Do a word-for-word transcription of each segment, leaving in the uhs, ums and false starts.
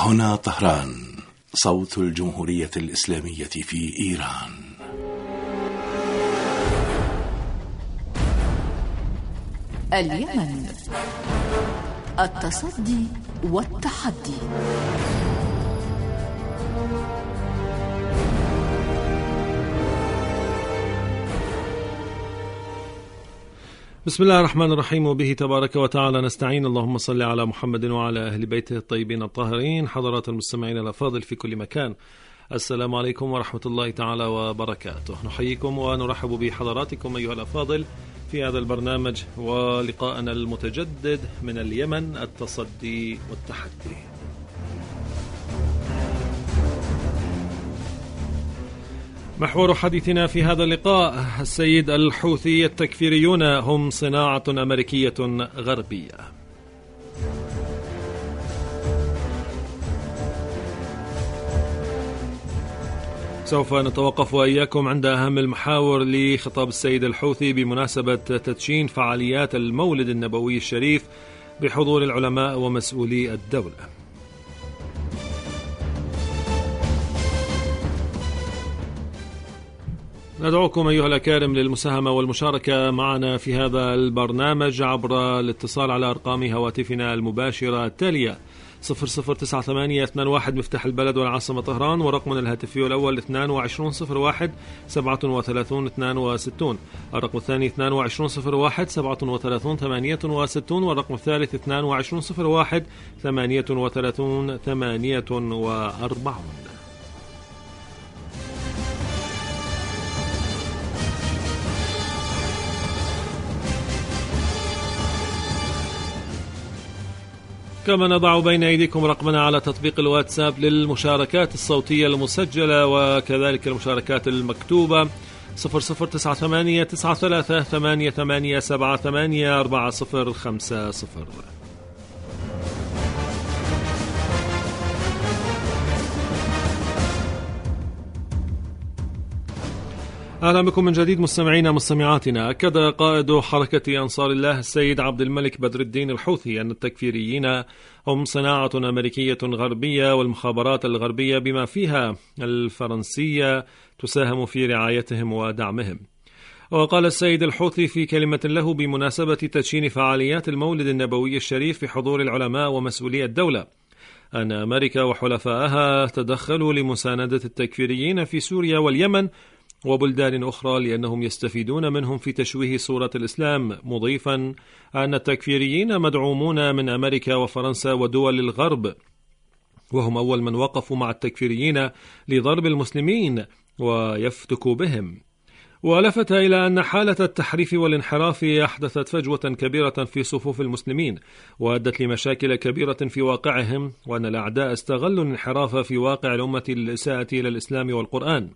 هنا طهران، صوت الجمهورية الإسلامية في إيران. اليمن، التصدي والتحدي. بسم الله الرحمن الرحيم، وبه تبارك وتعالى نستعين. اللهم صل على محمد وعلى أهل بيته الطيبين الطاهرين. حضرات المستمعين الأفاضل في كل مكان، السلام عليكم ورحمة الله تعالى وبركاته. نحييكم ونرحب بحضراتكم أيها الأفاضل في هذا البرنامج ولقاءنا المتجدد من اليمن، التصدي والتحدي. محور حديثنا في هذا اللقاء: السيد الحوثي التكفيريون هم صناعة أمريكية غربية. سوف نتوقف وإياكم عند أهم المحاور لخطاب السيد الحوثي بمناسبة تدشين فعاليات المولد النبوي الشريف بحضور العلماء ومسؤولي الدولة. ندعوكم أيها الأكارم للمساهمة والمشاركة معنا في هذا البرنامج عبر الاتصال على أرقام هواتفنا المباشرة التالية: صفر صفر تسعة ثمانية اثنان واحد مفتاح البلد والعاصمة طهران، ورقمنا الهاتفي الأول اثنان وعشرون صفر واحد سبعة وثلاثون اثنان وستون، الرقم الثاني اثنان وعشرون صفر واحد سبعة وثلاثون ثمانية وستون، والرقم الثالث اثنان وعشرون صفر واحد ثمانية وثلاثون ثمانية وأربعون. كما نضع بين أيديكم رقمنا على تطبيق الواتساب للمشاركات الصوتية المسجلة وكذلك المشاركات المكتوبة: صفر صفر تسعة ثمانية تسعة ثلاثة ثمانية ثمانية سبعة ثمانية أربعة صفر خمسة صفر. أهلا بكم من جديد مستمعينا مستمعاتنا. أكد قائد حركة أنصار الله السيد عبد الملك بدر الدين الحوثي أن التكفيريين هم صناعة أمريكية غربية، والمخابرات الغربية بما فيها الفرنسية تساهم في رعايتهم ودعمهم. وقال السيد الحوثي في كلمة له بمناسبة تدشين فعاليات المولد النبوي الشريف في حضور العلماء ومسؤولي الدولة أن أمريكا وحلفائها تدخلوا لمساندة التكفيريين في سوريا واليمن وبلدان أخرى لأنهم يستفيدون منهم في تشويه صورة الإسلام، مضيفا أن التكفيريين مدعومون من أمريكا وفرنسا ودول الغرب، وهم أول من وقفوا مع التكفيريين لضرب المسلمين ويفتكوا بهم. ولفت إلى أن حالة التحريف والانحراف أحدثت فجوة كبيرة في صفوف المسلمين وأدت لمشاكل كبيرة في واقعهم، وأن الأعداء استغلوا الانحراف في واقع الأمة للإساءة إلى الإسلام والقرآن.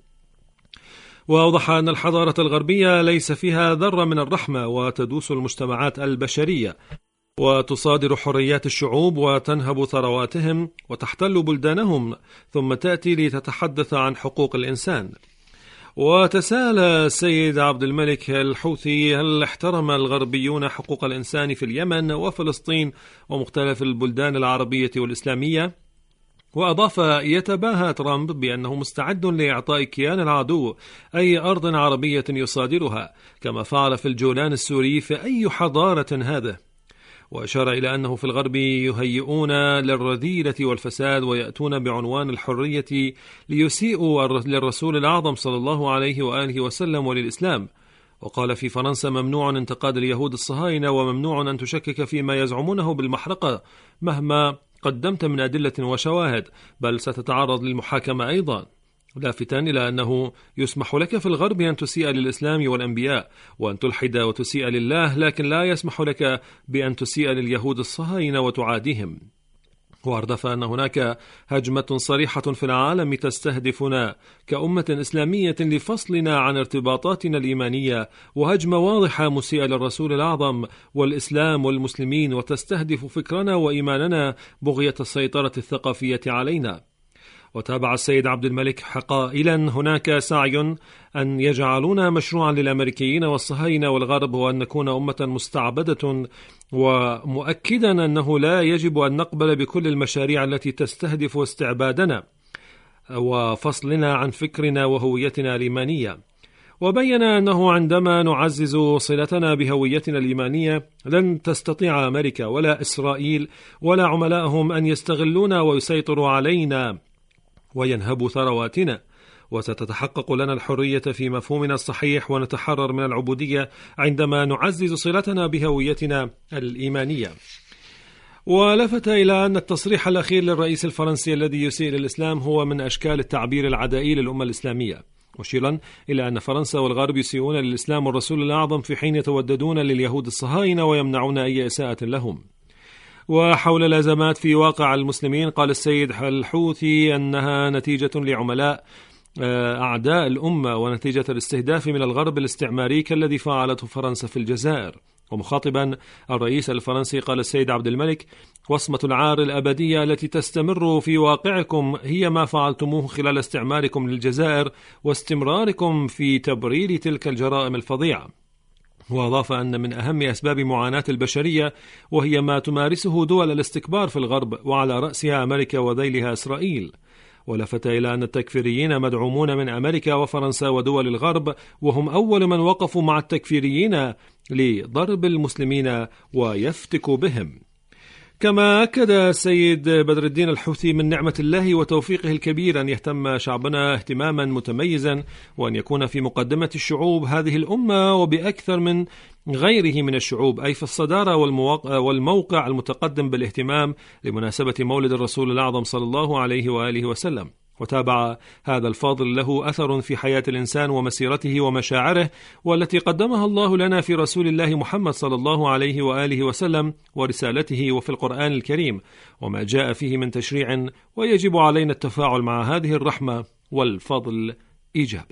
وأوضح أن الحضارة الغربية ليس فيها ذرة من الرحمة، وتدوس المجتمعات البشرية وتصادر حريات الشعوب وتنهب ثرواتهم وتحتل بلدانهم، ثم تأتي لتتحدث عن حقوق الإنسان. وتساءل السيد عبد الملك الحوثي: هل احترم الغربيون حقوق الإنسان في اليمن وفلسطين ومختلف البلدان العربية والإسلامية؟ وأضاف: يتباهى ترامب بأنه مستعد لإعطاء كيان العدو أي أرض عربية يصادرها كما فعل في الجولان السوري، فأي حضارة هذا؟ وأشار إلى أنه في الغرب يهيئون للرذيلة والفساد ويأتون بعنوان الحرية ليسيئوا للرسول الأعظم صلى الله عليه وآله وسلم وللإسلام. وقال: في فرنسا ممنوع انتقاد اليهود الصهاينة، وممنوع أن تشكك فيما يزعمونه بالمحرقة مهما قدمت من أدلة وشواهد، بل ستتعرض للمحاكمة أيضا. لافتا إلى أنه يسمح لك في الغرب أن تسيء للإسلام والأنبياء وأن تلحد وتسيء لله، لكن لا يسمح لك بأن تسيء لليهود الصهاينة وتعاديهم. وأردف أن هناك هجمة صريحة في العالم تستهدفنا كأمة إسلامية لفصلنا عن ارتباطاتنا الإيمانية، وهجمة واضحة مسيئة للرسول الأعظم والإسلام والمسلمين، وتستهدف فكرنا وإيماننا بغية السيطرة الثقافية علينا. وتابع السيد عبد الملك قائلا: هناك سعي أن يجعلونا مشروعا للأمريكيين والصهاينة والغرب، وأن نكون أمة مستعبدة، ومؤكدا أنه لا يجب أن نقبل بكل المشاريع التي تستهدف استعبادنا وفصلنا عن فكرنا وهويتنا الإيمانية. وبين أنه عندما نعزز صلتنا بهويتنا الإيمانية لن تستطيع أمريكا ولا إسرائيل ولا عملائهم أن يستغلونا ويسيطروا علينا وينهبوا ثرواتنا، وستتحقق لنا الحرية في مفهومنا الصحيح ونتحرر من العبودية عندما نعزز صلتنا بهويتنا الإيمانية. ولفت إلى أن التصريح الأخير للرئيس الفرنسي الذي يسيء للإسلام هو من أشكال التعبير العدائي للأمة الإسلامية، مشيرا إلى أن فرنسا والغرب يسيئون للإسلام والرسول الأعظم في حين يتوددون لليهود الصهاينة ويمنعون أي إساءة لهم. وحول الأزمات في واقع المسلمين قال السيد الحوثي أنها نتيجة لعملاء أعداء الأمة ونتيجة الاستهداف من الغرب الاستعماري كالذي فعلته فرنسا في الجزائر. ومخاطبا الرئيس الفرنسي قال السيد عبد الملك: وصمة العار الأبدية التي تستمر في واقعكم هي ما فعلتموه خلال استعماركم للجزائر واستمراركم في تبرير تلك الجرائم الفظيعة. وأضاف أن من أهم أسباب معاناة البشرية وهي ما تمارسه دول الاستكبار في الغرب، وعلى رأسها أمريكا وذيلها إسرائيل. ولفت إلى أن التكفيريين مدعومون من أمريكا وفرنسا ودول الغرب، وهم أول من وقفوا مع التكفيريين لضرب المسلمين ويفتكوا بهم. كما أكد السيد بدر الدين الحوثي من نعمة الله وتوفيقه الكبير أن يهتم شعبنا اهتماما متميزا، وأن يكون في مقدمة الشعوب هذه الأمة وبأكثر من غيره من الشعوب، أي في الصدارة والموقع المتقدم بالاهتمام لمناسبة مولد الرسول الأعظم صلى الله عليه وآله وسلم. وتابع هذا الفاضل له أثر في حياة الإنسان ومسيرته ومشاعره، والتي قدمها الله لنا في رسول الله محمد صلى الله عليه وآله وسلم ورسالته وفي القرآن الكريم، وما جاء فيه من تشريع، ويجب علينا التفاعل مع هذه الرحمة والفضل إيجابا.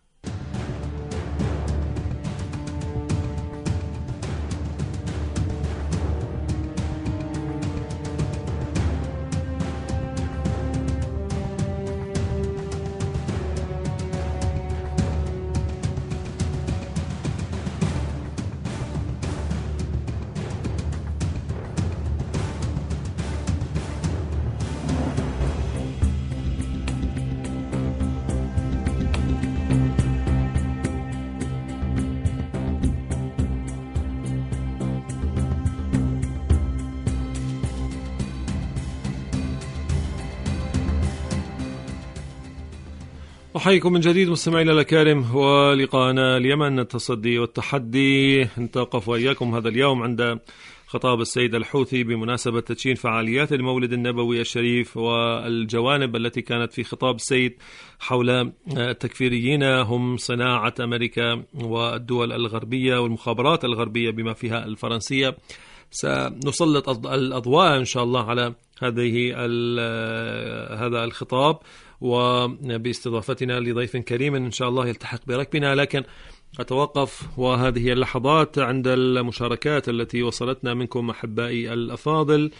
أحييكم من جديد مستمعينا الأكارم، ولقاءنا اليمن التصدي والتحدي. نتوقف وإياكم هذا اليوم عند خطاب السيد الحوثي بمناسبة تدشين فعاليات المولد النبوي الشريف، والجوانب التي كانت في خطاب السيد حول التكفيريين هم صناعة أمريكا والدول الغربية والمخابرات الغربية بما فيها الفرنسية. سنسلط الأضواء إن شاء الله على هذه هذا الخطاب وباستضافتنا لضيف كريم إن شاء الله يلتحق بركبنا، لكن أتوقف وهذه اللحظات عند المشاركات التي وصلتنا منكم أحبائي الأفاضل،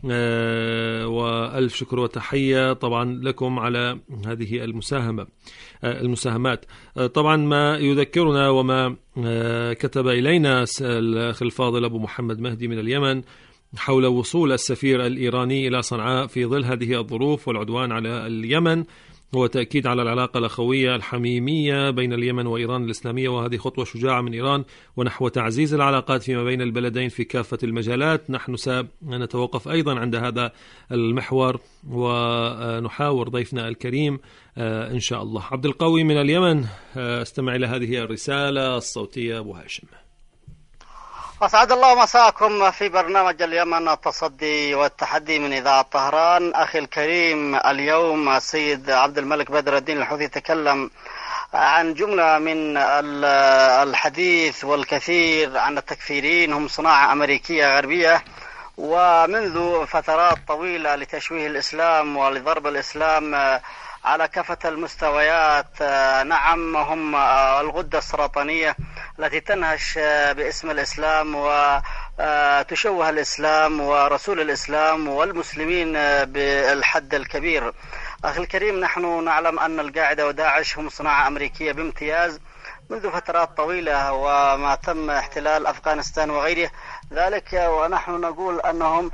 وألف شكر وتحية طبعا لكم على هذه المساهمة المساهمات. طبعا ما يذكرنا وما كتب إلينا الأخ الفاضل أبو محمد مهدي من اليمن حول وصول السفير الإيراني إلى صنعاء في ظل هذه الظروف والعدوان على اليمن، هو تأكيد على العلاقة الأخوية الحميمية بين اليمن وإيران الإسلامية، وهذه خطوة شجاعة من إيران ونحو تعزيز العلاقات فيما بين البلدين في كافة المجالات. نحن سنتوقف أيضا عند هذا المحور ونحاور ضيفنا الكريم إن شاء الله. عبد القوي من اليمن، استمع إلى هذه الرسالة الصوتية أبو هاشم. أسعد الله مساكم في برنامج اليمن التصدي والتحدي من إذاعة طهران. أخي الكريم، اليوم السيد عبد الملك بدر الدين الحوثي تكلم عن جملة من الحديث والكثير عن التكفيرين هم صناعة أمريكية غربية، ومنذ فترات طويلة لتشويه الإسلام ولضرب الإسلام على كافة المستويات. نعم، هم الغدة السرطانية التي تنهش باسم الإسلام وتشوه الإسلام ورسول الإسلام والمسلمين بالحد الكبير. أخي الكريم، نحن نعلم أن القاعدة وداعش هم صناعة أمريكية بامتياز منذ فترات طويلة، وما تم احتلال أفغانستان وغيره ذلك، ونحن نقول أنهم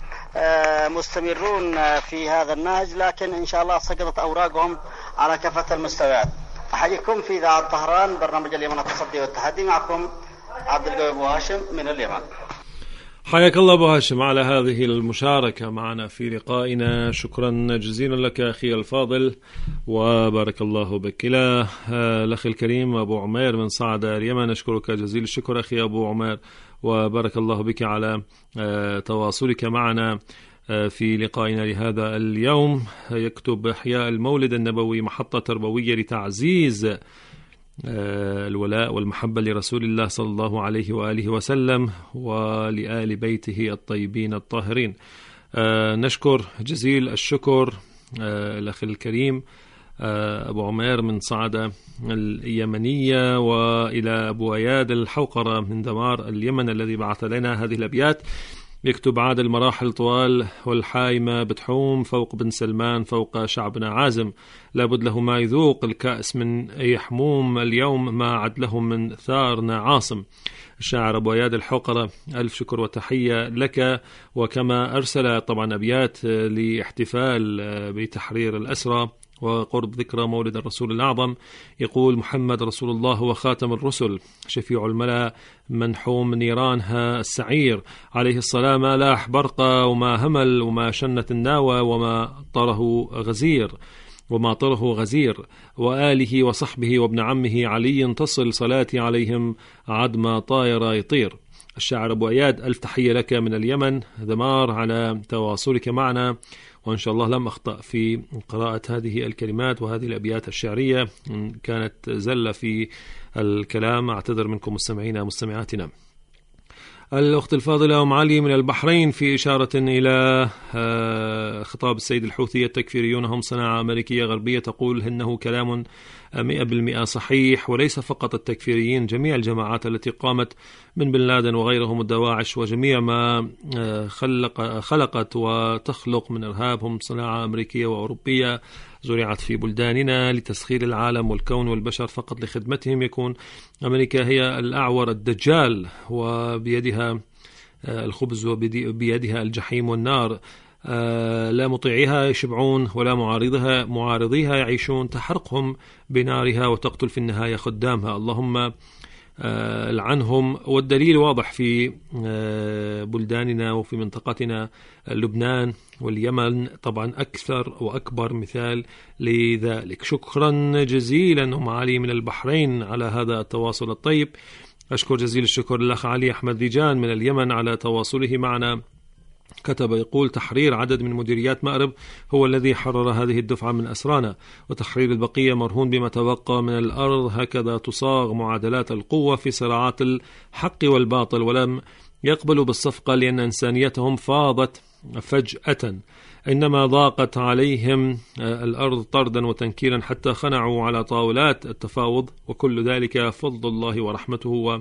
مستمرون في هذا النهج، لكن إن شاء الله سقطت أوراقهم على كافة المستويات. أحييكم في إذاعة طهران، برنامج اليمن التصدي والتحدي، معكم عبد القوي أبو هاشم من اليمن. حياك الله أبو هاشم على هذه المشاركة معنا في لقائنا. شكرا جزيلا لك أخي الفاضل وبارك الله بك. إلى الأخ الكريم أبو عمير من صعدة اليمن، أشكرك جزيل الشكر أخي أبو عمير، وبارك الله بك على تواصلك معنا في لقائنا لهذا اليوم. يكتب: إحياء المولد النبوي محطة تربوية لتعزيز الولاء والمحبة لرسول الله صلى الله عليه وآله وسلم ولآل بيته الطيبين الطاهرين. نشكر جزيل الشكر الأخ الكريم أبو عمير من صعدة اليمنية، وإلى أبو أياد الحوقرة من دمار اليمن الذي بعث لنا هذه الأبيات. يكتب: عاد المراحل طوال والحايمة بتحوم فوق بن سلمان فوق شعبنا عازم، لابد له ما يذوق الكأس من أي حموم، اليوم ما عد له من ثارنا عاصم. الشاعر أبو أياد الحوقرة، ألف شكر وتحية لك. وكما أرسل طبعا أبيات لاحتفال بتحرير الأسرى وقرب ذكرى مولد الرسول الأعظم، يقول: محمد رسول الله هو خاتم الرسل، شفيع الملا منحوم نيرانها السعير، عليه الصلاة ما لاح برقة وما همل وما شنت الناوى وما طره غزير وما طره غزير، وآله وصحبه وابن عمه علي تصل صلاتي عليهم عدما طاير يطير. الشاعر أبو أياد، ألف تحية لك من اليمن ذمار على تواصلك معنا، وإن شاء الله لم أخطأ في قراءة هذه الكلمات وهذه الأبيات الشعرية، إن كانت زلة في الكلام أعتذر منكم مستمعينا مستمعاتنا. الأخت الفاضلة أم علي من البحرين في إشارة إلى خطاب السيد الحوثي: التكفيريون هم صناعة أمريكية غربية، تقول إنه كلام مئة بالمئة صحيح، وليس فقط التكفيريين، جميع الجماعات التي قامت من بن لادن وغيرهم الدواعش وجميع ما خلق خلقت وتخلق من إرهاب هم صناعة أمريكية وأوروبية زرعت في بلداننا لتسخير العالم والكون والبشر فقط لخدمتهم. يكون أمريكا هي الأعور الدجال وبيدها الخبز وبيدها الجحيم والنار، لا مطيعيها يشبعون ولا معارضها معارضيها يعيشون، تحرقهم بنارها وتقتل في النهاية خدامها. اللهم لعنهم. والدليل واضح في بلداننا وفي منطقتنا لبنان واليمن طبعا أكثر وأكبر مثال لذلك. شكرا جزيلا أم علي من البحرين على هذا التواصل الطيب. أشكر جزيل الشكر للأخ علي أحمد ديجان من اليمن على تواصله معنا. كتب يقول: تحرير عدد من مديريات مأرب هو الذي حرر هذه الدفعة من أسرانا، وتحرير البقية مرهون بما تبقى من الأرض. هكذا تصاغ معادلات القوة في صراعات الحق والباطل، ولم يقبلوا بالصفقة لأن إنسانيتهم فاضت فجأة، إنما ضاقت عليهم الأرض طردا وتنكيلا حتى خنعوا على طاولات التفاوض، وكل ذلك فضل الله ورحمته و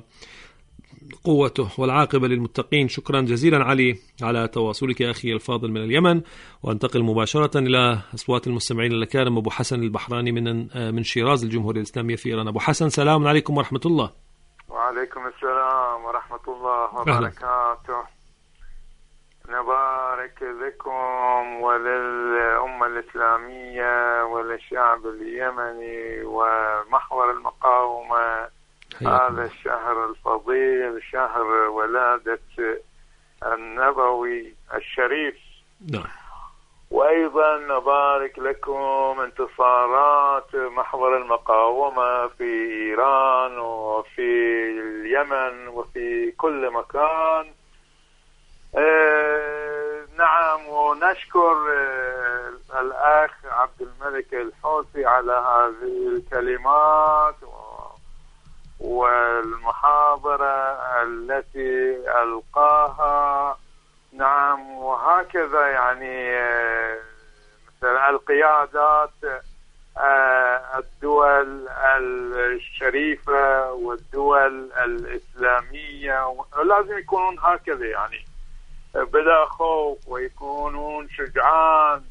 قوته والعاقبة للمتقين. شكرا جزيلا علي على تواصلك أخي الفاضل من اليمن. وانتقل مباشرة إلى أصوات المستمعين الكرام. أبو حسن البحراني من من شيراز الجمهورية الإسلامية في إيران. أبو حسن، سلام عليكم ورحمة الله. وعليكم السلام ورحمة الله وبركاته. نبارك لكم وللأمة الإسلامية وللشعب اليمني ومحور المقاومة هذا الشهر الفضيل، شهر ولادة النبوي الشريف. نعم. وأيضا نبارك لكم انتصارات محور المقاومة في إيران وفي اليمن وفي كل مكان. آه نعم، ونشكر آه الأخ عبد الملك الحوثي على هذه الكلمات والمحاضرة التي ألقاها. نعم، وهكذا يعني مثل القيادات الدول الشريفة والدول الإسلامية لازم يكونون هكذا، يعني بلا خوف، ويكونون شجعان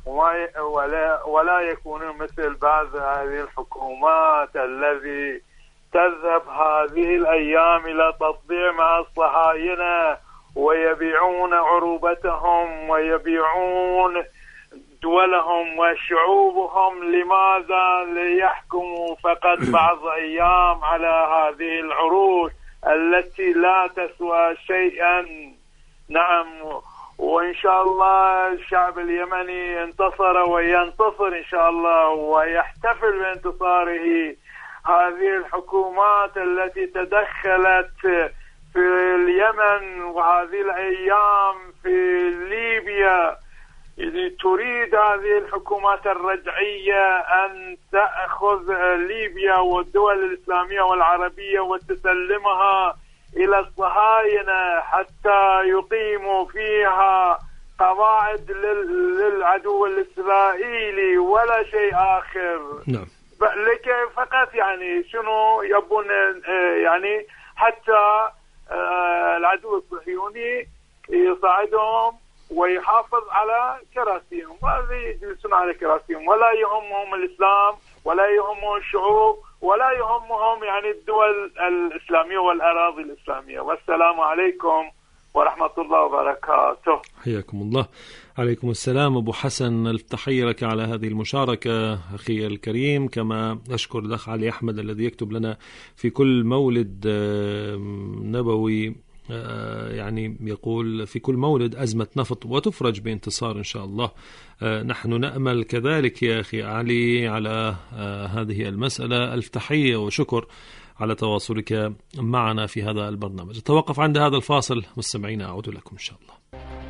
ولا ولا يكونون مثل بعض هذه الحكومات الذي تذهب هذه الأيام إلى تطبيع مع الصهاينة ويبيعون عروبتهم ويبيعون دولهم وشعوبهم. لماذا؟ ليحكموا فقط بعض أيام على هذه العروش التي لا تسوى شيئا. نعم، وإن شاء الله الشعب اليمني انتصر وينتصر إن شاء الله ويحتفل بانتصاره. هذه الحكومات التي تدخلت في اليمن وهذه الأيام في ليبيا تريد هذه الحكومات الرجعية أن تأخذ ليبيا والدول الإسلامية والعربية وتسلمها إلى الصهاينة حتى يقيموا فيها قواعد للعدو الإسرائيلي ولا شيء آخر. نعم. لكن فقط يعني شنو يبون يعني حتى العدو الصهيوني يصعدهم ويحافظ على كراسيهم، وهذا يجلسون على كراسيهم ولا يهمهم الإسلام ولا يهمهم الشعوب ولا يهمهم يعني الدول الإسلامية والأراضي الإسلامية. والسلام عليكم ورحمة الله وبركاته. حياكم الله. عليكم السلام أبو حسن، ألف تحية لك على هذه المشاركة أخي الكريم. كما أشكر الأخ علي أحمد الذي يكتب لنا في كل مولد نبوي، يعني يقول في كل مولد أزمة نفط وتفرج بانتصار إن شاء الله. نحن نأمل كذلك يا أخي علي على هذه المسألة. ألف تحية وشكر على تواصلك معنا في هذا البرنامج. نتوقف عند هذا الفاصل مستمعين، أعود لكم إن شاء الله.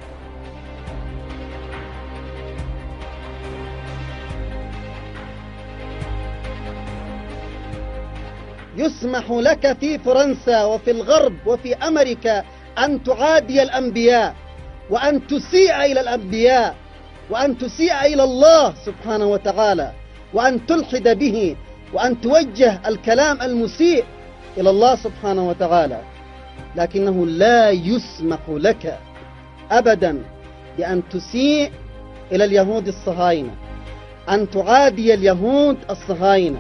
يسمح لك في فرنسا وفي الغرب وفي أمريكا أن تعادي الأنبياء وأن تسيء إلى الأنبياء وأن تسيء إلى الله سبحانه وتعالى وأن تلحد به وأن توجه الكلام المسيء إلى الله سبحانه وتعالى، لكنه لا يسمح لك أبدا بأن تسيء إلى اليهود الصهاينة، أن تعادي اليهود الصهاينة.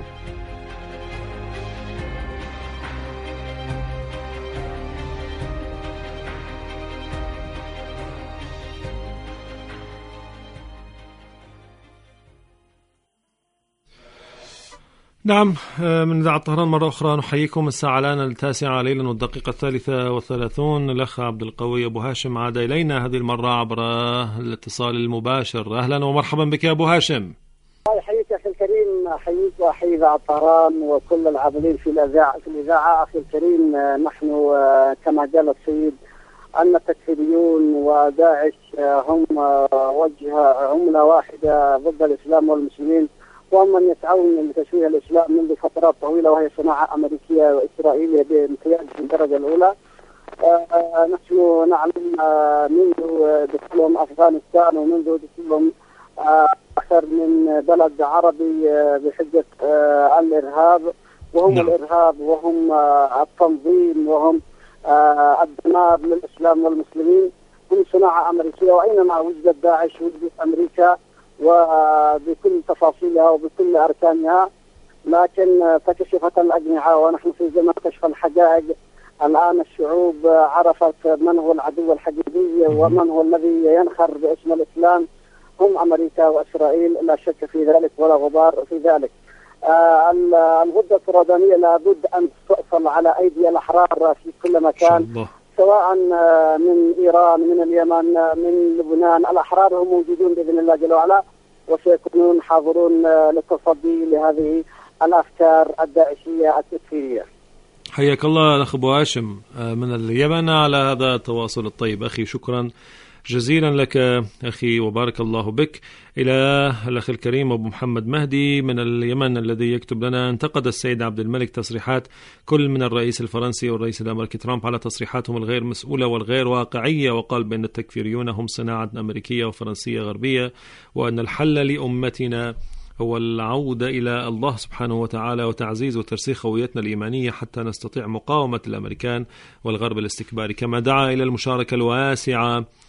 نعم، من إذاعة طهران مرة أخرى نحييكم. الساعة الآن التاسعة ليلا والدقيقة الثالثة والثلاثون. الأخ عبد القوي أبو هاشم عاد إلينا هذه المرة عبر الاتصال المباشر. أهلا ومرحبا بك يا أبو هاشم. أحييك أخي الكريم، أحييك وأحيي إذاعة طهران وكل العاملين في الإذاعة في الإذاعة أخي الكريم. نحن كما قال السيد أن التكفيريون وداعش هم وجه عملة واحدة ضد الإسلام والمسلمين، وهم من يسعون لتشويه الإسلام منذ فترات طويلة، وهي صناعة أمريكية وإسرائيلية بامتياز في الدرجة الأولى. آه نحن نعلم آه منذ دخولهم أفغانستان ومنذ دخولهم آه أكثر من بلد عربي آه بحجة آه الإرهاب، وهم نعم. الإرهاب وهم آه التنظيم وهم آه الدمار للإسلام والمسلمين، هم صناعة أمريكية. وأينما وجدت داعش وجدت أمريكا وبكل تفاصيلها وبكل أركانها، لكن فكشفت الأجنحة ونحن في زمن كشف الحقائق. الآن الشعوب عرفت من هو العدو الحقيقي ومن هو الذي ينخر باسم الإسلام. هم أمريكا وإسرائيل، لا شك في ذلك ولا غبار في ذلك. آه الغدة السرطانية لابد أن تؤصل على أيدي الأحرار في كل مكان، سواء من إيران من اليمن من لبنان. الأحرار هم موجودون بإذن الله جل وعلا وسيكونون حاضرون للتصدي لهذه الأفكار الداعشية التكفيرية. حياك الله الأخ أبو هاشم من اليمن على هذا التواصل الطيب. أخي شكرا جزيلا لك أخي وبارك الله بك. إلى الأخ الكريم أبو محمد مهدي من اليمن الذي يكتب لنا: انتقد السيد عبد الملك تصريحات كل من الرئيس الفرنسي والرئيس الأمريكي ترامب على تصريحاتهم الغير مسؤولة والغير واقعية، وقال بأن التكفيريون هم صناعة أمريكية وفرنسية غربية، وأن الحل لأمتنا هو العودة إلى الله سبحانه وتعالى وتعزيز وترسيخ هويتنا الإيمانية حتى نستطيع مقاومة الأمريكان والغرب الاستكباري. كما دعا إلى المشاركة الواسعة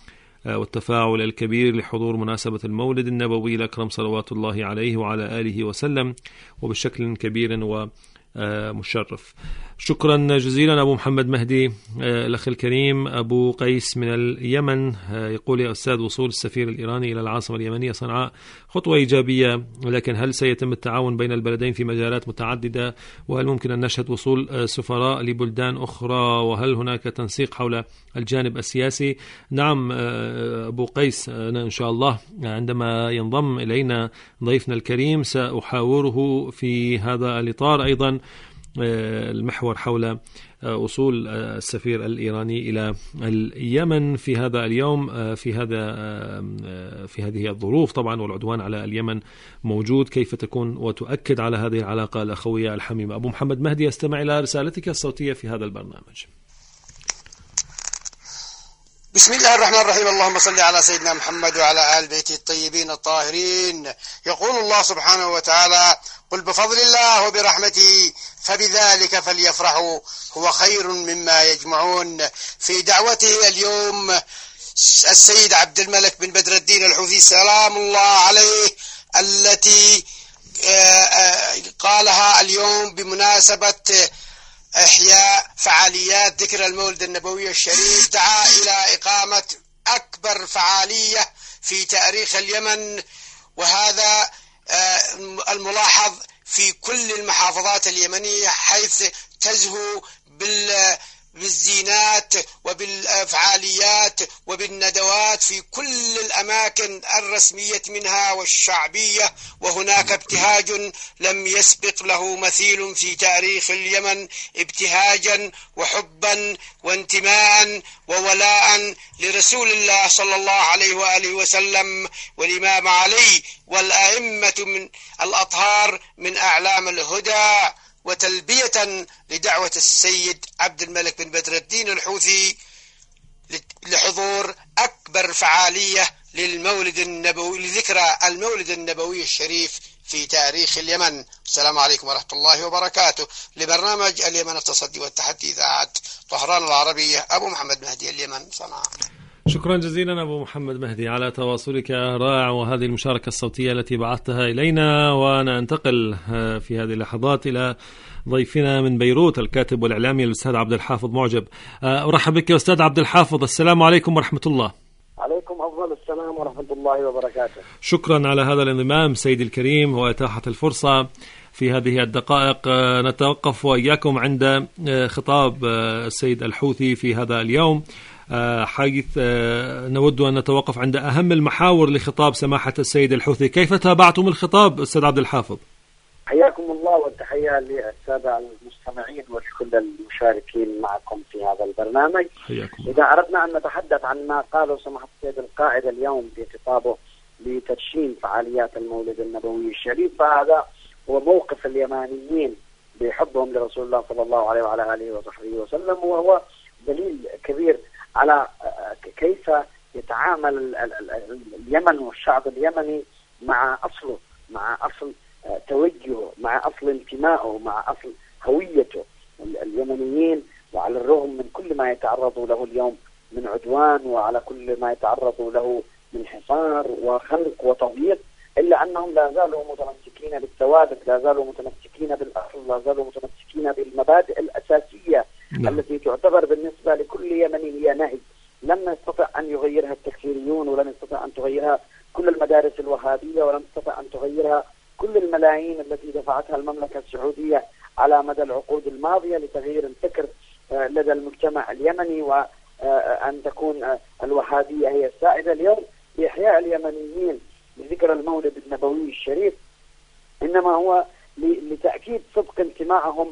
والتفاعل الكبير لحضور مناسبة المولد النبوي الأكرم صلوات الله عليه وعلى آله وسلم، وبشكل كبير و مشرف. شكرا جزيلا أبو محمد مهدي. الأخ الكريم أبو قيس من اليمن يقول: يا أستاذ، وصول السفير الإيراني إلى العاصمة اليمنية صنعاء خطوة إيجابية، لكن هل سيتم التعاون بين البلدين في مجالات متعددة؟ وهل ممكن أن نشهد وصول سفراء لبلدان أخرى؟ وهل هناك تنسيق حول الجانب السياسي؟ نعم أبو قيس، أنا إن شاء الله عندما ينضم إلينا ضيفنا الكريم سأحاوره في هذا الإطار أيضا، المحور حول وصول السفير الإيراني إلى اليمن في هذا اليوم، في هذا في هذه الظروف طبعا، والعدوان على اليمن موجود، كيف تكون وتؤكد على هذه العلاقة الأخوية الحميمة. أبو محمد مهدي، استمع إلى رسالتك الصوتية في هذا البرنامج. بسم الله الرحمن الرحيم. اللهم صل على سيدنا محمد وعلى آل بيته الطيبين الطاهرين. يقول الله سبحانه وتعالى: قل بفضل الله وبرحمته فبذلك فليفرحوا هو خير مما يجمعون. في دعوته اليوم السيد عبد الملك بن بدر الدين الحوثي سلام الله عليه، التي قالها اليوم بمناسبة إحياء فعاليات ذكرى المولد النبوي الشريف، دعا إلى إقامة أكبر فعالية في تاريخ اليمن، وهذا الملاحظ في كل المحافظات اليمنية، حيث تزهو بالزينات وبالفعاليات وبالندوات في كل الأماكن الرسمية منها والشعبية، وهناك ابتهاج لم يسبق له مثيل في تاريخ اليمن، ابتهاجا وحبا وانتماء وولاء لرسول الله صلى الله عليه وآله وسلم والإمام علي والأئمة من الأطهار من أعلام الهدى، وتلبية لدعوة السيد عبد الملك بن بدر الدين الحوثي لحضور أكبر فعالية للمولد النبوي لذكرى المولد النبوي الشريف في تاريخ اليمن. السلام عليكم ورحمة الله وبركاته. لبرنامج اليمن التصدي والتحدي إذاعة طهران العربية، أبو محمد مهدي، اليمن، صنعاء. شكرا جزيلا أبو محمد مهدي على تواصلك رائع وهذه المشاركة الصوتية التي بعثتها إلينا. وأنا أنتقل في هذه اللحظات إلى ضيفنا من بيروت الكاتب والإعلامي الأستاذ عبد الحافظ معجب. أرحب بك يا أستاذ عبد الحافظ، السلام عليكم ورحمة الله. عليكم أفضل السلام ورحمة الله وبركاته. شكرا على هذا الانضمام سيدي الكريم وإتاحة الفرصة في هذه الدقائق. نتوقف وإياكم عند خطاب السيد الحوثي في هذا اليوم، حيث نود أن نتوقف عند أهم المحاور لخطاب سماحة السيد الحوثي. كيف تابعتم الخطاب أستاذ عبد الحافظ؟ حياكم الله، والتحية للسادة المستمعين وكل المشاركين معكم في هذا البرنامج. حياكم. إذا أردنا أن نتحدث عن ما قاله سماحة السيد القائد اليوم في خطابه لتدشين فعاليات المولد النبوي الشريف، فهذا هو موقف اليمانيين بحبهم لرسول الله صلى الله عليه وعلى آله وصحبه وسلم، وهو دليل كبير على كيف يتعامل اليمن والشعب اليمني مع أصله، مع أصل توجهه، مع أصل انتمائه، مع أصل هويته. اليمنيين وعلى الرغم من كل ما يتعرضوا له اليوم من عدوان، وعلى كل ما يتعرضوا له من حصار وخنق وتضييق، إلا أنهم لا زالوا متمسكين بالثوابت، لا زالوا متمسكين بالأصل، لا زالوا متمسكين بالمبادئ الأساسية م. التي تعتبر بالنسبة لكل يمني هي نهج لم يستطع أن يغيرها التكفيريون، ولم يستطع أن تغيرها كل المدارس الوهابية، ولم تستطع أن تغيرها كل الملايين التي دفعتها المملكة السعودية على مدى العقود الماضية لتغيير الفكر لدى المجتمع اليمني، وأن تكون الوهابية هي السائدة. اليوم بإحياء اليمنيين بذكر المولد النبوي الشريف إنما هو لتأكيد صدق انتمائهم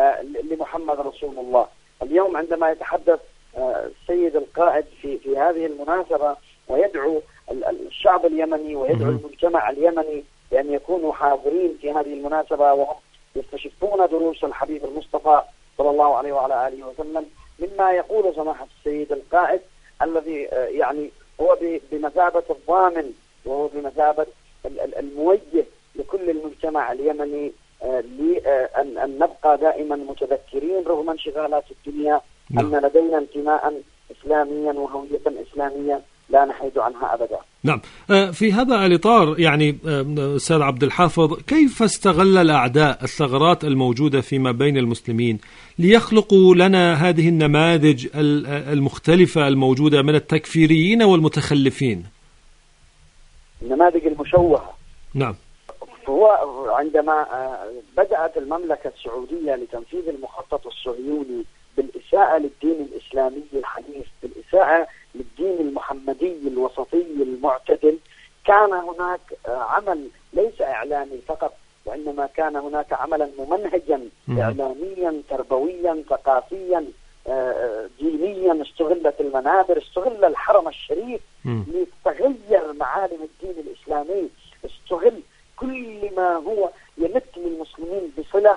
لمحمد رسول الله. اليوم عندما يتحدث السيد القائد في في هذه المناسبة ويدعو الشعب اليمني ويدعو المجتمع اليمني بأن يكونوا حاضرين في هذه المناسبة وهم يستشفون دروس الحبيب المصطفى صلى الله عليه وعلى آله وسلم، مما يقول سماحة السيد القائد الذي يعني هو بمثابة الضامن وهو بمثابة الموجه لكل المجتمع اليمني لأن نبقى دائما متذكرين رغم انشغالات الدنيا أن لدينا انتماء إسلاميا وهوية إسلامية لا نحيد عنها أبدا. نعم. في هذا الإطار يعني أستاذ عبد الحافظ، كيف استغل الأعداء الثغرات الموجودة فيما بين المسلمين ليخلقوا لنا هذه النماذج المختلفة الموجودة من التكفيريين والمتخلفين؟ النماذج المشوهة. نعم. هو عندما بدأت المملكة السعودية لتنفيذ المخطط الصهيوني بالإساءة للدين الإسلامي الحنيف، بالإساءة للدين المحمدي الوسطي المعتدل، كان هناك عمل ليس إعلامي فقط، وإنما كان هناك عملا ممنهجا إعلاميا تربويا ثقافيا دينيا. استغلت المنابر، استغل الحرم الشريف لتغير معالم الدين الإسلامي، استغل كل ما هو يمت للمسلمين بصلة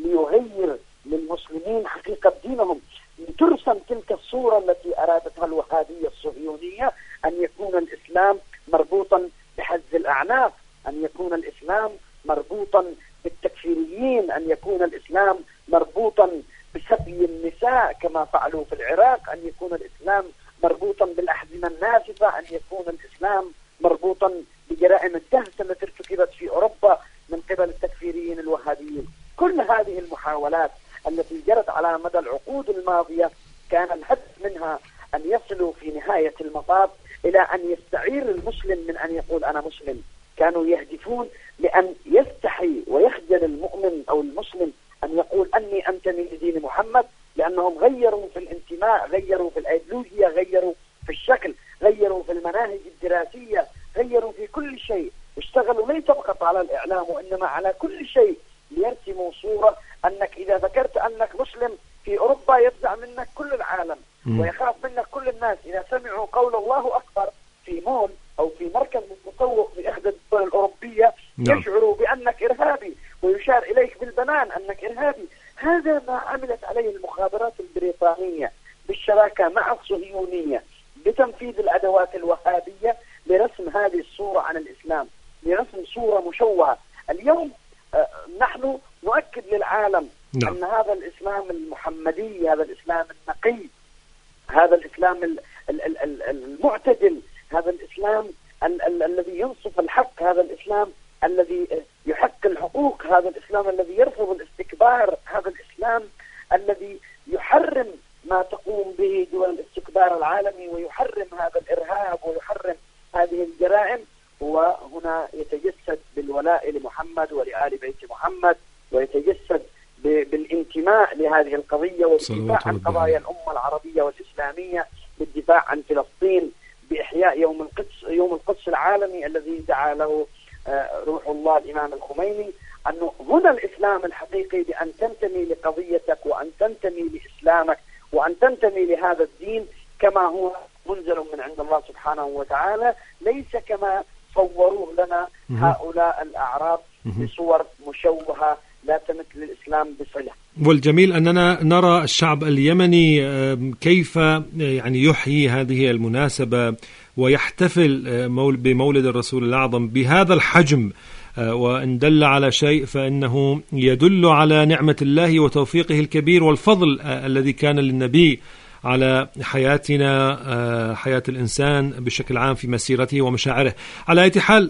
ليغير للمسلمين حقيقة دينهم، لترسم تلك الصورة التي أرادتها الوهابية الصهيونية، أن يكون الإسلام مربوطا بحز الأعناق، أن يكون الإسلام مربوطا بالتكفيريين، أن يكون الإسلام مربوطا بسبي النساء كما فعلوا في العراق، أن يكون الإسلام مربوطا بالأحزمة الناسفة، أن يكون الإسلام مربوطا بجرائم الدهس التي ارتكبت في أوروبا من قبل التكفيريين الوهابيين. كل هذه المحاولات التي جرت على مدى العقود الماضية كان الهدف منها أن يصلوا في نهاية المطاف إلى أن يستعير المسلم من أن يقول أنا مسلم. كانوا يهدفون لأن يستحي ويخجل المؤمن أو المسلم أن يقول أني أنتمي لدين محمد، لأنهم غيروا في الانتماء، غيروا في الأيديولوجيا، غيروا في الشكل، غيروا في المناهج الدراسية، غيروا في كل شيء، اشتغلوا ليس فقط على الإعلام وإنما على كل شيء ليرسموا صورة أنك إذا ذكرت أنك مسلم في أوروبا يفزع منك كل العالم م. ويخاف منك كل الناس. إذا سمعوا قول الله أكبر في مول أو في مركز متسوق في إحدى الدول الأوروبية نعم. يشعروا بأنك إرهابي ويشار إليك بالبنان أنك إرهابي. هذا ما عملت عليه المخابرات البريطانية بالشراكة مع الصهيونية بتنفيذ الأدوات الوهابية لرسم هذه الصورة عن الإسلام، لرسم صورة مشوهة. اليوم آه نحن نؤكد للعالم نعم. أن هذا الإسلام المحمدي، هذا الإسلام النقي، هذا الإسلام ال ال ال ال المعتدل، هذا الإسلام ال ال الذي ينصف الحق، هذا الإسلام الذي يحق الحقوق، هذا الإسلام الذي يرفض الاستكبار، هذا الإسلام الذي يحرم ما تقوم به دول الاستكبار العالمي ويحرم هذا الإرهاب ويحرم هذه الجرائم. وهنا يتجسد بالولاء لمحمد ولآل بيت محمد، ويتجسد بالانتماء لهذه القضية والدفاع عن قضايا الأمة العربية والإسلامية، بالدفاع عن فلسطين، بإحياء يوم القدس، يوم القدس العالمي الذي دعا له روح الله الإمام الخميني. أنه هنا الإسلام الحقيقي، بأن تنتمي لقضيتك وأن تنتمي لإسلامك وأن تنتمي لهذا الدين كما هو منزل من عند الله سبحانه وتعالى، ليس كما صوروه لنا هؤلاء الأعراب بصور مشوهة لا تمت للإسلام بصلة. والجميل أننا نرى الشعب اليمني كيف يعني يحيي هذه المناسبة ويحتفل بمولد الرسول الأعظم بهذا الحجم، وإن دل على شيء فإنه يدل على نعمة الله وتوفيقه الكبير والفضل الذي كان للنبي على حياتنا، حياة الإنسان بشكل عام في مسيرته ومشاعره. على أي حال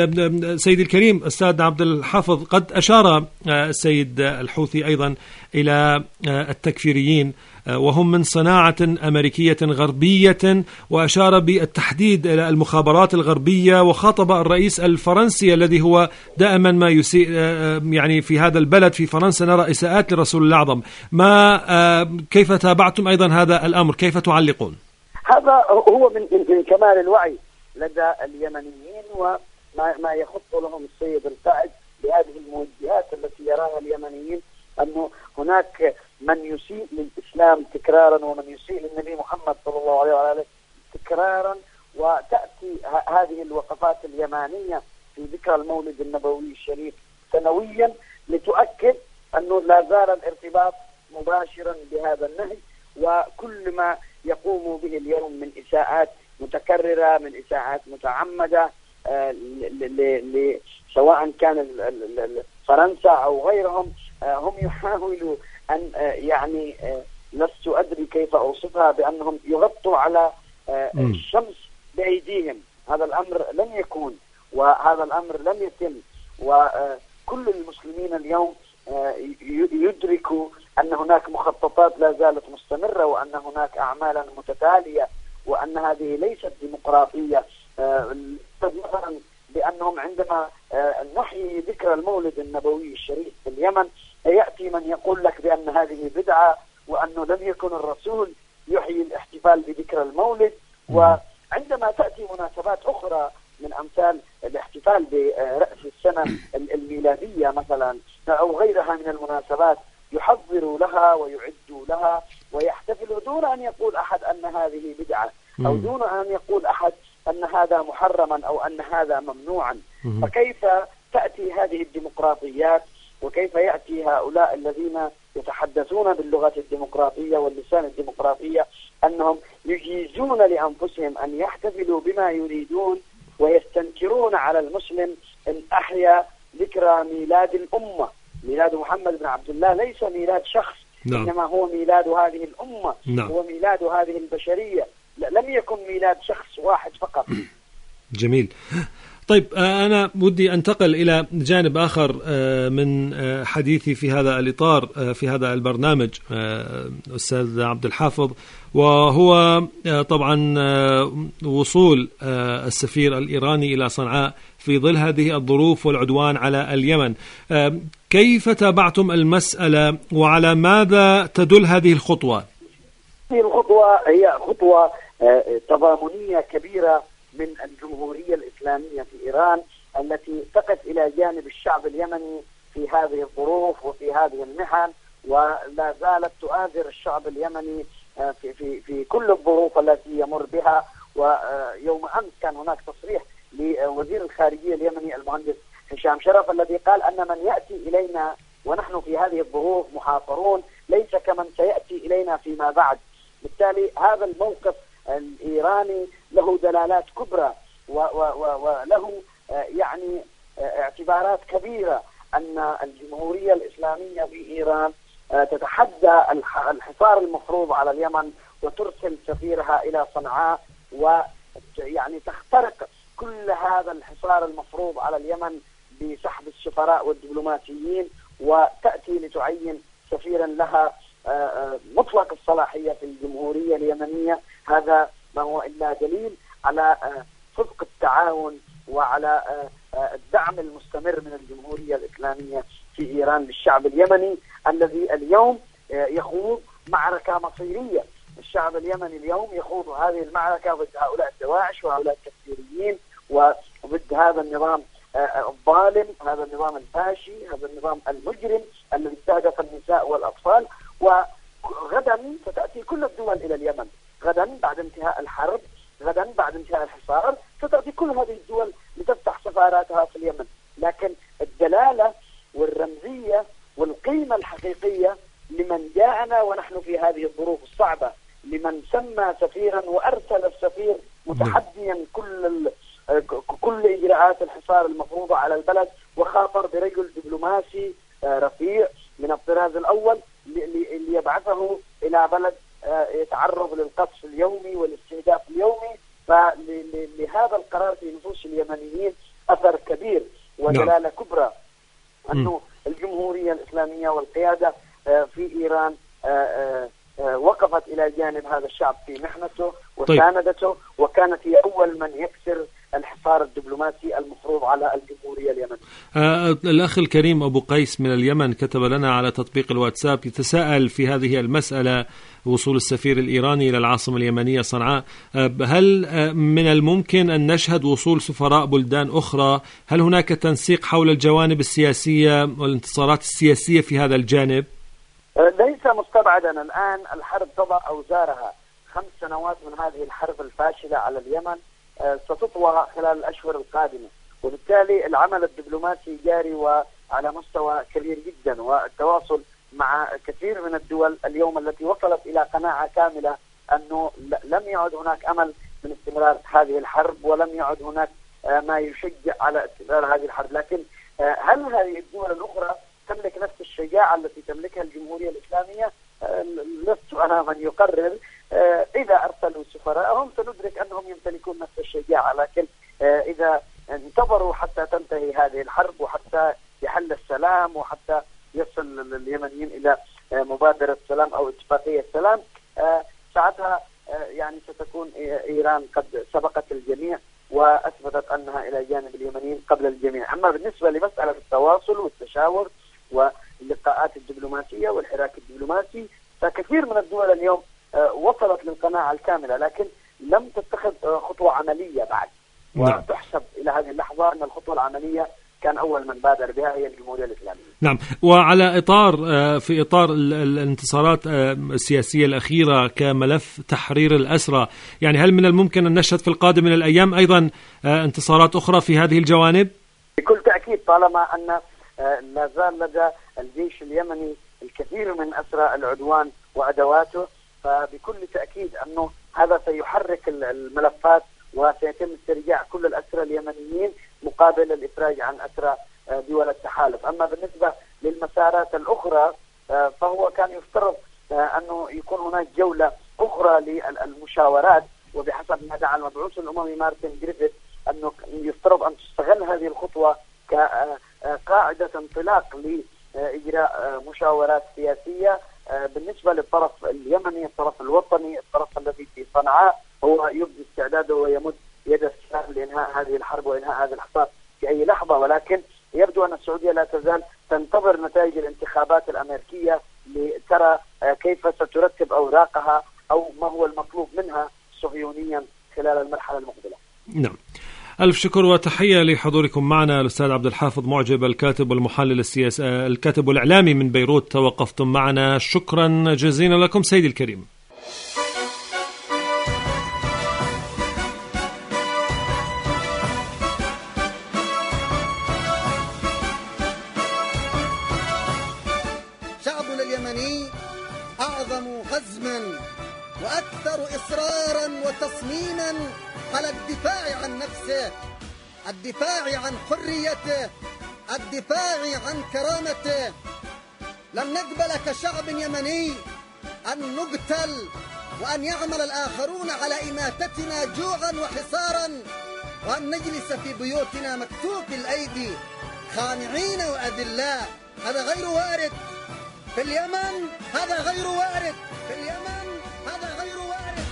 سيد الكريم أستاذ عبد الحافظ، قد أشار السيد الحوثي أيضا إلى التكفيريين وهم من صناعة أمريكية غربية، وأشار بالتحديد إلى المخابرات الغربية، وخاطب الرئيس الفرنسي الذي هو دائما ما يسيء يعني في هذا البلد في فرنسا نرى إساءات للرسول الأعظم. ما كيف تابعتم أيضا هذا الأمر؟ كيف تعلقون؟ هذا هو من من كمال الوعي لدى اليمنيين وما ما يخط لهم السيد القائد بهذه الموجهات التي يراها اليمنيين، أنه هناك من يسيء للإسلام تكرارا ومن يسيء للنبي محمد صلى الله عليه وآله تكرارا. وتأتي هذه الوقفات اليمانية في ذكرى المولد النبوي الشريف سنويا لتؤكد أنه لا زال الارتباط مباشرا بهذا النهي، وكل ما يقوم به اليوم من إساءات متكررة، من إساءات متعمدة، سواء كان فرنسا أو غيرهم، هم يحاولوا أن يعني لست أدري كيف أوصفها، بأنهم يغطوا على الشمس بأيديهم. هذا الأمر لن يكون، وهذا الأمر لن يتم، وكل المسلمين اليوم يدركوا أن هناك مخططات لا زالت مستمرة، وأن هناك أعمالا متتالية، وأن هذه ليست ديمقراطية. مثلا بأنهم عندما نحيي ذكرى المولد النبوي الشريف في اليمن يأتي من يقول لك بأن هذه بدعة، وأنه لم يكن الرسول يحيي الاحتفال بذكرى المولد. وعندما تأتي مناسبات أخرى من أمثال الاحتفال برأس السنة الميلادية مثلا أو غيرها من المناسبات يحضروا لها ويعدوا لها ويحتفلوا دون أن يقول أحد أن هذه بدعة، أو دون أن يقول أحد أن هذا محرما أو أن هذا ممنوعا. فكيف تأتي هذه الديمقراطيات، وكيف يأتي هؤلاء الذين يتحدثون باللغة الديمقراطية واللسان الديمقراطية أنهم يجيزون لأنفسهم أن يحتفلوا بما يريدون، ويستنكرون على المسلم أن أحيا ذكرى ميلاد الأمة. ميلاد محمد بن عبد الله ليس ميلاد شخص، نعم. إنما هو ميلاد هذه الأمة، نعم. هو ميلاد هذه البشرية، لم يكن ميلاد شخص واحد فقط. جميل. طيب أنا ودي أنتقل إلى جانب آخر من حديثي في هذا الإطار في هذا البرنامج أستاذ عبد الحافظ، وهو طبعا وصول السفير الإيراني إلى صنعاء في ظل هذه الظروف والعدوان على اليمن. كيف تابعتم المسألة وعلى ماذا تدل هذه الخطوة؟ هذه الخطوة هي خطوة تضامنية كبيرة من الجمهورية الإسلامية في إيران، التي تقف إلى جانب الشعب اليمني في هذه الظروف وفي هذه المحن، ولا زالت تؤازر الشعب اليمني في في في كل الظروف التي يمر بها. ويوم أمس كان هناك تصريح لوزير الخارجية اليمني المهندس هشام شرف الذي قال أن من يأتي إلينا ونحن في هذه الظروف محاصرون ليس كمن سيأتي إلينا فيما بعد. بالتالي هذا الموقف الإيراني له دلالات كبرى وله يعني اعتبارات كبيرة، أن الجمهورية الإسلامية في إيران تتحدى الحصار المفروض على اليمن وترسل سفيرها إلى صنعاء، ويعني تخترق كل هذا الحصار المفروض على اليمن بسحب السفراء والدبلوماسيين، وتأتي لتعين سفيرا لها مطلق الصلاحية في الجمهورية اليمنية. هذا ما هو إلا دليل على صدق التعاون وعلى الدعم المستمر من الجمهورية الإسلامية في إيران للشعب اليمني الذي اليوم يخوض معركة مصيرية. الشعب اليمني اليوم يخوض هذه المعركة ضد هؤلاء الدواعش وهؤلاء التكفيريين وضد هذا النظام الظالم، هذا النظام الفاشي، هذا النظام المجرم الذي استهدف النساء والأطفال. وغدا ستأتي كل الدول إلى اليمن، غدا بعد انتهاء الحرب، غدا بعد انتهاء الحصار ستأتي كل هذه الدول لتفتح سفاراتها في اليمن. لكن الدلالة والرمزية والقيمة الحقيقية لمن جاءنا ونحن في هذه الظروف الصعبة، لمن سمى سفيرا وأرسل السفير متحديا كل كل إجراءات الحصار المفروضة على البلد، وخاطر برجل دبلوماسي رفيع من الطراز الأول ليبعثه إلى بلد يتعرض للقصف اليومي والاستهداف اليومي. فلهذا القرار في نفوس اليمنيين أثر كبير ودلالة كبرى أنه الجمهورية الإسلامية والقيادة في إيران وقفت إلى جانب هذا الشعب في محنته وساندته، وكانت هي أول من يكسر الحصار الدبلوماسي المفروض على الجمهورية اليمنية. آه الأخ الكريم أبو قيس من اليمن كتب لنا على تطبيق الواتساب يتساءل في هذه المسألة وصول السفير الإيراني إلى العاصمة اليمنية صنعاء، آه هل آه من الممكن أن نشهد وصول سفراء بلدان أخرى؟ هل هناك تنسيق حول الجوانب السياسية والانتصارات السياسية في هذا الجانب؟ ليس مستبعدا. الآن الحرب تضع أوزارها، خمس سنوات من هذه الحرب الفاشلة على اليمن ستطوى خلال الأشهر القادمة، وبالتالي العمل الدبلوماسي جاري وعلى مستوى كبير جدا، والتواصل مع كثير من الدول اليوم التي وصلت إلى قناعة كاملة أنه لم يعد هناك أمل من استمرار هذه الحرب، ولم يعد هناك ما يشجع على استمرار هذه الحرب. لكن هل هذه الدول الأخرى تملك نفس الشجاعة التي تملكها الجمهورية الإسلامية؟ لست أنا من يقرر. إذا أرسلوا سفراءهم سندرك أنهم يمتلكون نفس الشجاعة، لكن إذا انتظروا حتى تنتهي هذه الحرب وحتى يحل السلام وحتى يصل اليمنيين إلى مبادرة سلام أو اتفاقية سلام، ساعتها يعني ستكون إيران قد سبقت الجميع وأثبتت أنها إلى جانب اليمنيين قبل الجميع. أما بالنسبة لمسألة التواصل والتشاور واللقاءات الدبلوماسية والحراك الدبلوماسي، فكثير من الدول اليوم وصلت للقناعة الكاملة، لكن لم تتخذ خطوة عملية بعد. نعم. وتحسب إلى هذه اللحظة أن الخطوة العملية كان أول من بادر بها هي الجمهورية الإسلامية. نعم. وعلى إطار في إطار الانتصارات السياسية الأخيرة كملف تحرير الأسرى، يعني هل من الممكن أن نشهد في القادم من الأيام أيضا انتصارات أخرى في هذه الجوانب؟ بكل تأكيد، طالما أن لا زال لدى الجيش اليمني الكثير من أسرى العدوان وأدواته، فبكل تأكيد أنه هذا سيحرك الملفات وسيتم استرجاع كل الأسرى اليمنيين مقابل الإفراج عن أسرى دول التحالف. أما بالنسبة للمسارات الأخرى فهو كان يفترض أنه يكون هناك جولة أخرى للمشاورات، وبحسب ما دعا المبعوث الأممي مارتن جريفيث أنه يفترض أن تستغل هذه الخطوة كقاعدة انطلاق لإجراء مشاورات سياسية بالنسبة للطرف اليمني، الطرف الوطني، الطرف الذي في صنعاء هو يبدي استعداده ويمد يد السلام لإنهاء هذه الحرب وإنهاء هذا الحصار في أي لحظة. ولكن يبدو أن السعودية لا تزال تنتظر نتائج الانتخابات الأمريكية لترى كيف سترتب أوراقها أو ما هو المطلوب منها صهيونيا خلال المرحلة المقبلة. نعم. ألف شكر وتحية لحضوركم معنا الأستاذ عبد الحافظ معجب، الكاتب والمحلل السياسي الكاتب والإعلامي من بيروت، توقفتم معنا. شكرا جزيلا لكم سيدي الكريم. شعبنا اليمني أعظم حزما وأكثر إصرارا وتصميما على الدفاع عن نفسه، الدفاع عن حريته، الدفاع عن كرامته. لن نقبل كشعب يمني أن نقتل وأن يعمل الآخرون على إماتتنا جوعا وحصارا، وأن نجلس في بيوتنا مكتوف الأيدي خانعين وأذلاء. هذا غير وارد في اليمن، هذا غير وارد في اليمن، هذا غير وارد.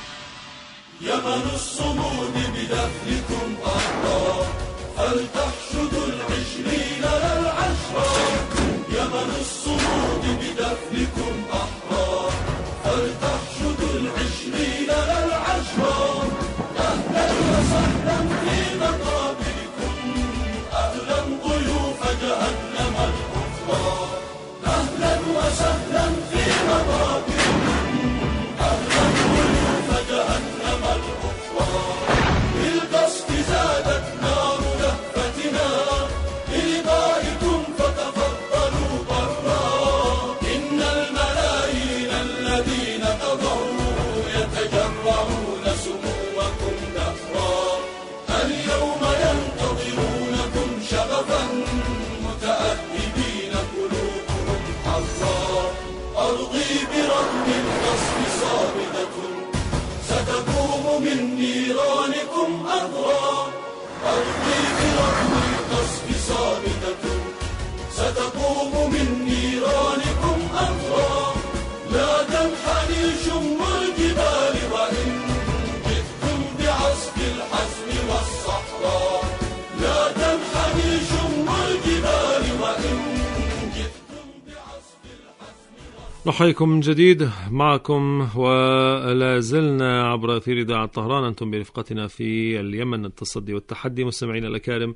يمن الصمود بدفنكم أحرار، فلتحشدوا العشرين للعشرة. يمن الصمود بدفنكم أحرار، فلتحشدوا العشرين للعشرة. أهلا وسهلا في مقابركم، أهلا ضيوف جهنم الأخرى. أهلا وسهلا في مقابركم، أهلا ضيوف جهنم الأخرى. بالقصد زادت نار لهفتنا للقائكم فتفضلوا برا. إن الملايين الذين تضروا يتجرعون سمومكم دهرا. اليوم ينتظرونكم شغفا متأهبين قلوبهم حرا. أرضي برغم القصف صامدة ستقوم من نيرانكم أضرا. أرضي برغم القصف صامدة ستقوم من نيرانكم أضرا. لا تنحني شم الجبال وإن جئتم بعصف الحزم والصحراء. لا تنحني شم الجبال وإن جئتم بعصف الحزم والصحراء. نحييكم من جديد، معكم ولا زلنا عبر أثير إذاعة طهران. أنتم برفقتنا في اليمن التصدي والتحدي مستمعين الأكارم.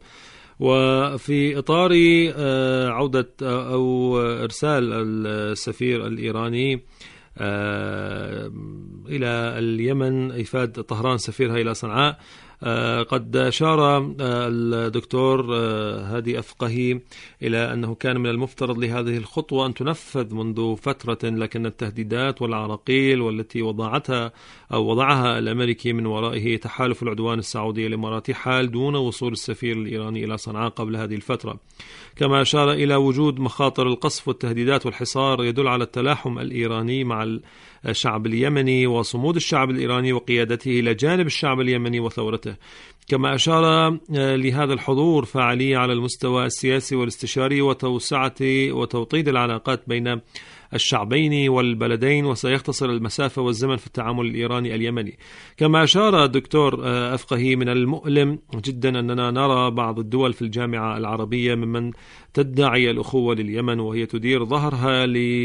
وفي إطار عودة أو إرسال السفير الإيراني إلى اليمن، إفاد طهران سفيرها إلى صنعاء، قد أشار الدكتور هادي أفقهي إلى أنه كان من المفترض لهذه الخطوة أن تنفذ منذ فترة، لكن التهديدات والعراقيل والتي وضعتها أو وضعها الأمريكي من ورائه تحالف العدوان السعودي الإماراتي حال دون وصول السفير الإيراني إلى صنعاء قبل هذه الفترة. كما أشار إلى وجود مخاطر القصف والتهديدات والحصار يدل على التلاحم الإيراني مع الشعب اليمني وصمود الشعب الإيراني وقيادته إلى جانب الشعب اليمني وثورته. كما أشار لهذا الحضور فاعلية على المستوى السياسي والاستشاري وتوسعة وتوطيد العلاقات بين الشعبين والبلدين، وسيختصر المسافة والزمن في التعامل الإيراني اليمني. كما أشار الدكتور أفقهي من المؤلم جدا أننا نرى بعض الدول في الجامعة العربية ممن تدعي الأخوة لليمن وهي تدير ظهرها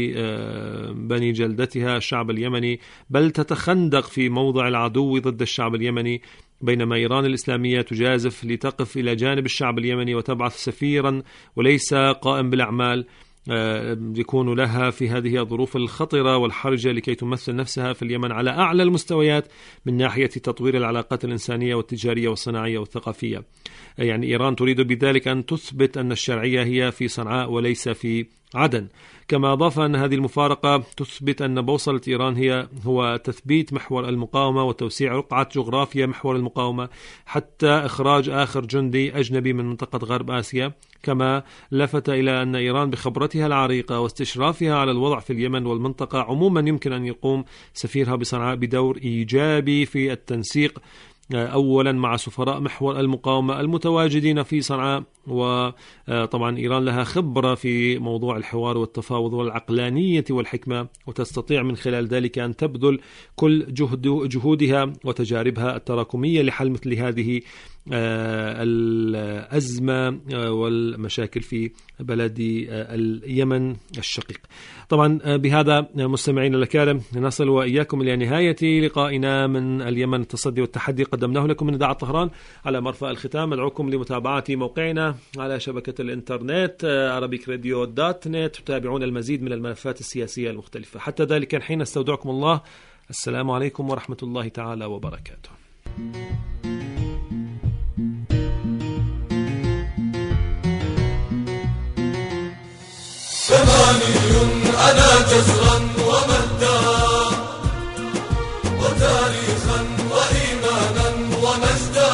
لبني جلدتها الشعب اليمني، بل تتخندق في موضع العدو ضد الشعب اليمني، بينما إيران الإسلامية تجازف لتقف إلى جانب الشعب اليمني وتبعث سفيرا وليس قائم بالأعمال يكون لها في هذه الظروف الخطرة والحرجة لكي تمثل نفسها في اليمن على أعلى المستويات من ناحية تطوير العلاقات الإنسانية والتجارية والصناعية والثقافية. يعني إيران تريد بذلك أن تثبت أن الشرعية هي في صنعاء وليس في عدن. كما أضاف أن هذه المفارقة تثبت أن بوصلة إيران هي هو تثبيت محور المقاومة وتوسيع رقعة جغرافيا محور المقاومة حتى إخراج آخر جندي أجنبي من منطقة غرب آسيا. كما لفت إلى أن إيران بخبرتها العريقة واستشرافها على الوضع في اليمن والمنطقة عموما يمكن أن يقوم سفيرها بصنعاء بدور إيجابي في التنسيق أولا مع سفراء محور المقاومة المتواجدين في صنعاء، وطبعا إيران لها خبرة في موضوع الحوار والتفاوض والعقلانية والحكمة، وتستطيع من خلال ذلك أن تبذل كل جهد جهودها وتجاربها التراكمية لحل مثل هذه الأزمة والمشاكل في بلد اليمن الشقيق. طبعا بهذا مستمعين الكرام نصل وإياكم إلى نهاية لقائنا من اليمن التصدي والتحدي قدمناه لكم من إذاعة طهران. على مرفأ الختام أدعوكم لمتابعة موقعنا على شبكة الإنترنت عربيك راديو دوت نت، تتابعون المزيد من الملفات السياسية المختلفة. حتى ذلك الحين استودعكم الله. السلام عليكم ورحمة الله تعالى وبركاته. ثماني أنا جزرا ومهدا وتاريخا وإيمانا ومجدا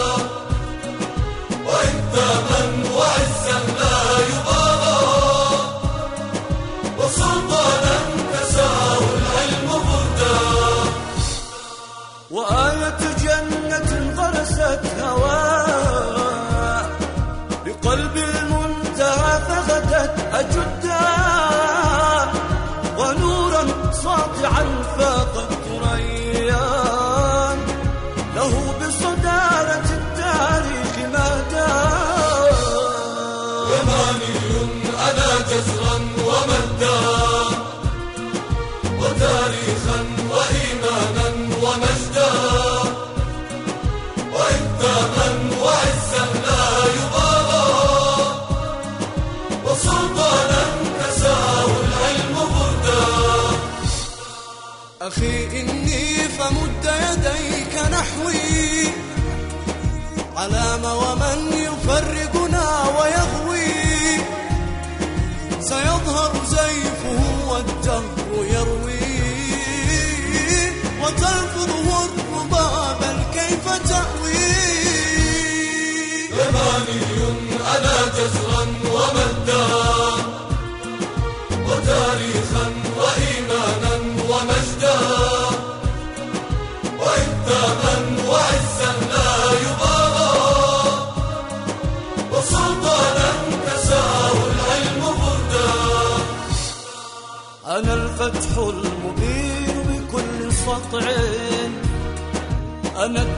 وإنتاما وعزا لا يبالى وسلطانا كساه العلم بردا وآية جنة غرست هواء لقلب المنتهى فغدت أجدا ونورا ساطعا فاق الثريان له بصدارة التاريخ مهدا يماني أنا جزرا ومهدا وتاريخا وإيمانا ومجدا وإنتاما وعزا لا يبالى وسلطانا كساه العلم بردا أخي إني فمد يديك نحوي علام ومن يفرقنا ويغوي سيظهر زيفه والدهر يروي وتلفظه الربا بل كيف تأوي يماني أنا جزرا ومهدا وتاريخا وإيمانا ومجدا وإنتاما وعزا لا يبالى وسلطانا كساه العلم بردا أنا الفتح المبين بكل سطع أنا